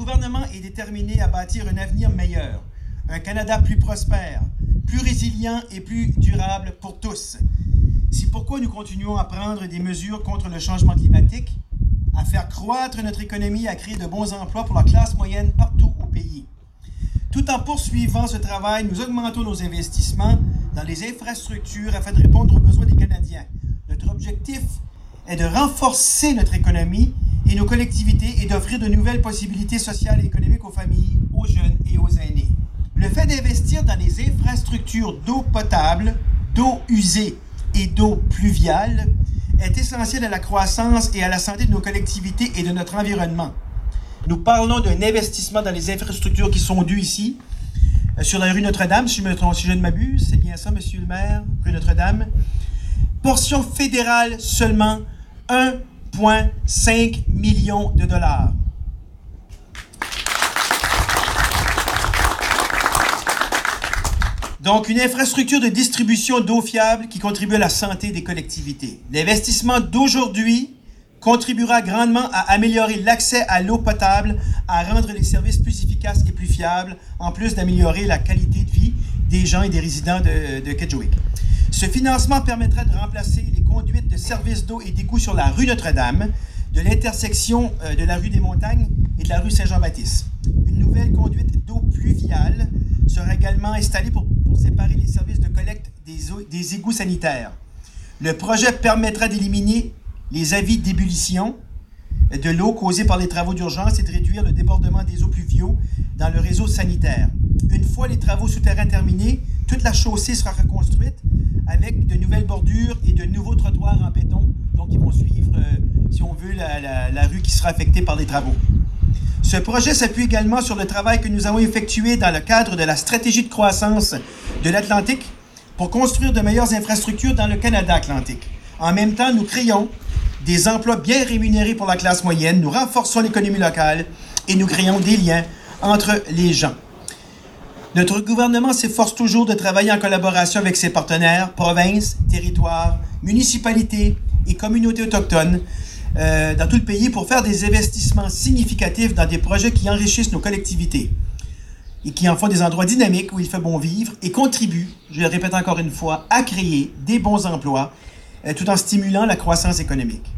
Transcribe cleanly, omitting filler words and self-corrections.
gouvernement est déterminé à bâtir un avenir meilleur, un Canada plus prospère, plus résilient et plus durable pour tous. C'est pourquoi nous continuons à prendre des mesures contre le changement climatique, à faire croître notre économie, à créer de bons emplois pour la classe moyenne partout au pays. Tout en poursuivant ce travail, nous augmentons nos investissements dans les infrastructures afin de répondre aux besoins des Canadiens. Notre objectif est de renforcer notre économie et nos collectivités et d'offrir de nouvelles possibilités sociales et économiques aux familles, aux jeunes et aux aînés. Le fait d'investir dans les infrastructures d'eau potable, d'eau usée et d'eau pluviale est essentiel à la croissance et à la santé de nos collectivités et de notre environnement. Nous parlons d'un investissement dans les infrastructures qui sont dues ici, sur la rue Notre-Dame, si je ne m'abuse, c'est bien ça, monsieur le maire, rue Notre-Dame. Portion fédérale seulement, 1,5 million de dollars. Donc, une infrastructure de distribution d'eau fiable qui contribue à la santé des collectivités. L'investissement d'aujourd'hui contribuera grandement à améliorer l'accès à l'eau potable, à rendre les services plus efficaces et plus fiables, en plus d'améliorer la qualité de vie des gens et des résidents de Kedgewick. Ce financement permettra de remplacer les conduites de services d'eau et d'égouts sur la rue Notre-Dame, de l'intersection de la rue des Montagnes et de la rue Saint-Jean-Baptiste. Une nouvelle conduite d'eau pluviale sera également installée pour séparer les services de collecte des égouts sanitaires. Le projet permettra d'éliminer les avis d'ébullition de l'eau causée par les travaux d'urgence et de réduire le débordement des eaux pluviaux dans le réseau sanitaire. Une fois les travaux souterrains terminés, toute la chaussée sera reconstruite avec de nouvelles bordures et de nouveaux trottoirs en béton, donc ils vont suivre, si on veut, la rue qui sera affectée par les travaux. Ce projet s'appuie également sur le travail que nous avons effectué dans le cadre de la stratégie de croissance de l'Atlantique pour construire de meilleures infrastructures dans le Canada atlantique. En même temps, nous créons des emplois bien rémunérés pour la classe moyenne, nous renforçons l'économie locale et nous créons des liens entre les gens. Notre gouvernement s'efforce toujours de travailler en collaboration avec ses partenaires, provinces, territoires, municipalités et communautés autochtones dans tout le pays pour faire des investissements significatifs dans des projets qui enrichissent nos collectivités et qui en font des endroits dynamiques où il fait bon vivre et contribuent, je le répète encore une fois, à créer des bons emplois tout en stimulant la croissance économique.